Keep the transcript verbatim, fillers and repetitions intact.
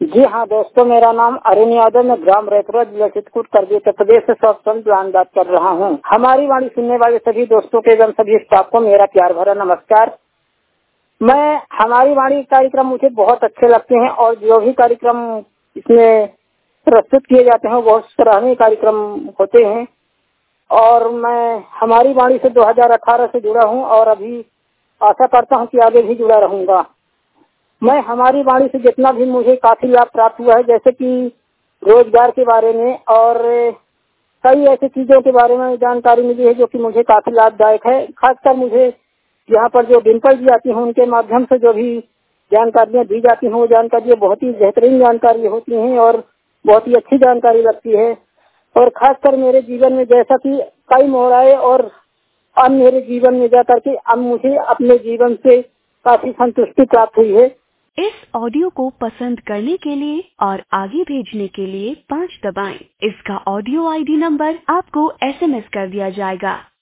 जी हाँ दोस्तों, मेरा नाम अरुण यादव, मैं ग्राम रैपुरा जिला चित्रकूट करगिल उत्तर प्रदेश से सत्संग ज्ञान बात कर रहा हूँ। हमारी वाणी सुनने वाले सभी दोस्तों के एवं सभी स्टाफ को मेरा प्यार भरा नमस्कार। मैं हमारी वाणी कार्यक्रम मुझे बहुत अच्छे लगते हैं और जो भी कार्यक्रम इसमें प्रस्तुत किए जाते हैं वो बहुत सराहनीय कार्यक्रम होते हैं। और मैं हमारी वाणी से दो हज़ार अठारह से जुड़ा हूँ और अभी आशा करता हूँ कि आगे भी जुड़ा रहूंगा। मैं हमारी वाणी से जितना भी मुझे काफी लाभ प्राप्त हुआ है, जैसे कि रोजगार के बारे में और कई ऐसी चीजों के बारे में जानकारी मिली है जो कि मुझे काफी लाभदायक है। खासकर मुझे यहाँ पर जो डिम्पल जी आती हैं उनके माध्यम से जो भी जानकारियाँ दी जाती हैं वो जानकारियाँ बहुत ही बेहतरीन जानकारी होती हैं और बहुत ही अच्छी जानकारी लगती है। और खासकर मेरे जीवन में जैसा कि कई मोड़ आए और अब मेरे जीवन में जाकर के अब मुझे अपने जीवन से काफी संतुष्टि प्राप्त हुई है। इस ऑडियो को पसंद करने के लिए और आगे भेजने के लिए पाँच दबाएं। इसका ऑडियो आईडी नंबर आपको एसएमएस कर दिया जाएगा।